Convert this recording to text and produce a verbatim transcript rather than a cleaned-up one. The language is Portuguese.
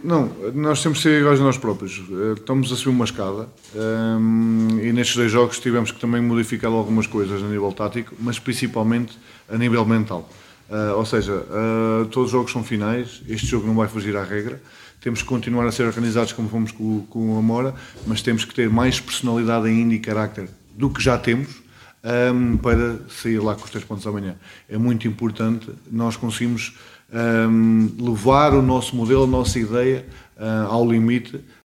Não, nós temos de ser iguais a nós próprios. Estamos a subir uma escada um, e nestes dois jogos tivemos que também modificar algumas coisas a nível tático, mas principalmente a nível mental. Uh, ou seja, uh, todos os jogos são finais, este jogo não vai fugir à regra. Temos que continuar a ser organizados como fomos com, com o Amora, mas temos que ter mais personalidade ainda e carácter do que já temos um, para sair lá com os três pontos amanhã. É muito importante nós conseguimos um, levar o nosso modelo, a nossa ideia uh, ao limite